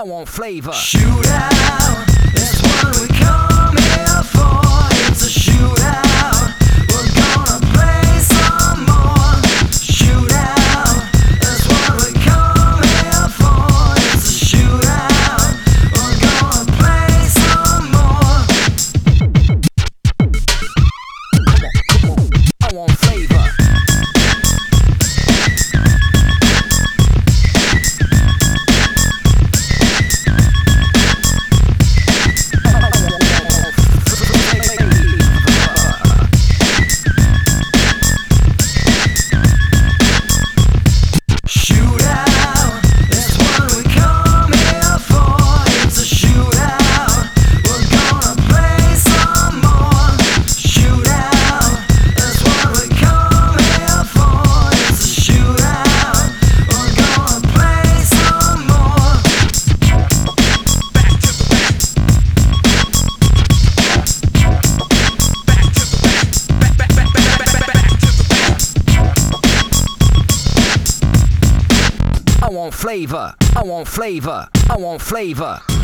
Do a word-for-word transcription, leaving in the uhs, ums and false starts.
want flavor. Shootout, that's what we come here for. It's a shootout. We're gonna play some more. Shootout, that's what we come here for. It's a shootout. We're gonna play some more. I want flavor. I want flavor. I want flavor. I want flavor.